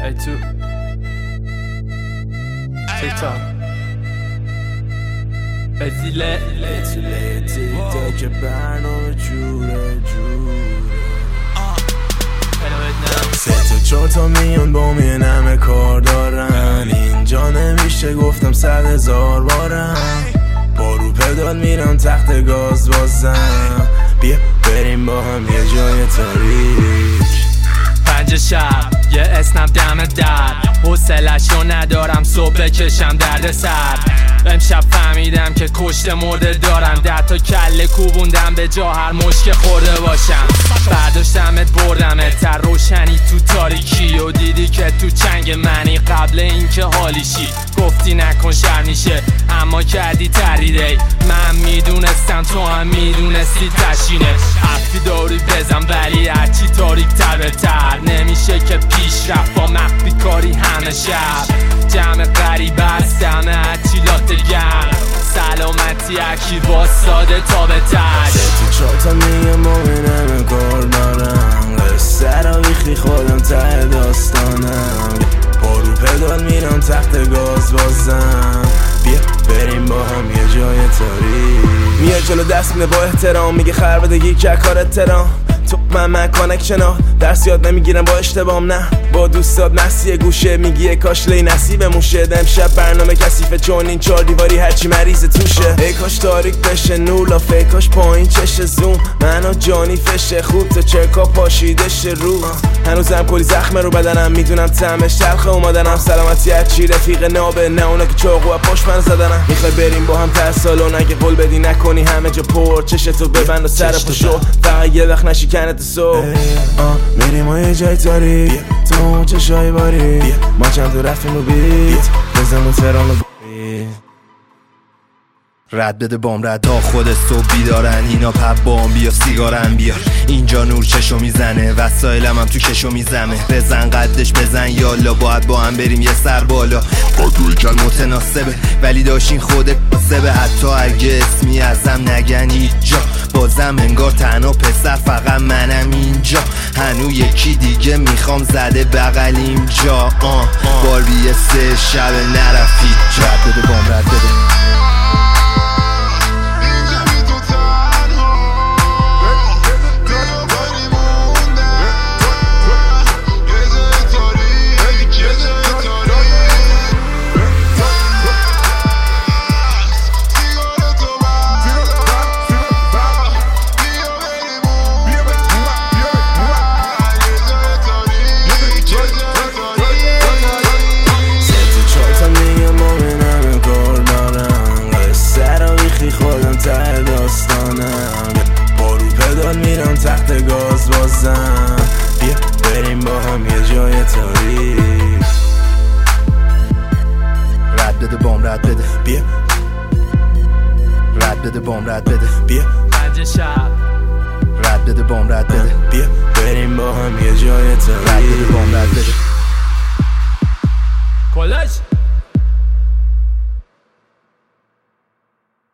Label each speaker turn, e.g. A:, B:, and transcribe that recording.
A: ای تو تیک تاک بزیله
B: تیک که برنامه جوره سه تا چهار تا میان با من همه کار دارن، اینجا نمیشه گفتم 100,000 بارم. با رو پدال میرم تخت گاز بازم، بیا بریم با هم یه جای تاریک.
A: 5 شب یه اسنپ دم در، حوصله‌شو ندارم صبح بکشم درد سر. امشب فهمیدم که کشته مرده دارم، 10 تا کله کوبوندم به جا هر مشک خورده باشم. برداشتمت بردمت تر روشنی تو تاریکی و دیدی که تو چنگ منی قبل اینکه حالیشی. گفتی نکن شرمیشه اما کردی تریده، من میدونستم تو هم میدونستی تشینه. حرفی داری بزن ولی هرچی تاریک تر بهتر، نمیشه که پیش رفت با مخفی کاری همه شب. جمع غریب است دم هرچی لاته گرم، سلامتی اکی با ساده تا به تر.
B: تو چاتا میگه مومنم کار دارم، قصه را بیخی خودم ته داستانم. با رو پدال میرم تخت گاز بازم، بیا بریم با هم یه جای تاریک. میاد جلو دست میده با احترام، میگه خر بدگی که کار احترام. تو من کانکشنا درس یاد نمیگیرم با اشتبام، نه با دوستات نسیه گوشه میگی کاش لی نصیب موشه. امشب برنامه کثیفه چون این 4 دیواری هرچی مریض توشه. ای کاش تاریک بشه نولا فیکاش پایین چشه زوم، منو جانی فشه خوب تو چرکا پاشیدش رو. هنوزم کلی زخم رو بدنم، میدونم طعمش تلخه اومدنم. سلامتی هرچی رفیق نابه نه اونا که چاقو و پشت من زدنم. میخوای بریم با هم ته سالون، اگه قول بدی نکنی همه جا پر. چشتو ببند و سر پشو فقط یه وقت نشی کنت سو. میریم ما یه جای تاریک، تو چشای باری ما چند تو رفتیم و بیت بزنمون ترانو
C: رد بده بام رد ها خود صبح بیدارن، اینا پب بام بیا سیگارم بیار. اینجا نور چشو میزنه وسایلم هم تو کشو میزمه. بزن قدش بزن یالا باید با هم بریم یه سر بالا. با توی کل متناسبه ولی داشتین خودت سبه، حتی اگه اسمی ازم نگن اینجا بازم انگار تنها پسر فقط منم اینجا. هنو یکی دیگه میخوام زده بغل اینجا. باری 3 شب نرفید رد بده بام رد بده.
B: با رو پدال میرم تخت گاز بازم، بیا بریم با هم یه جای تاریک.
C: رد بده بام رد بده
B: بیا
C: رد بده بام رد بده
B: بیا
A: 5 شب
C: رد بده بام رد بده
B: بیا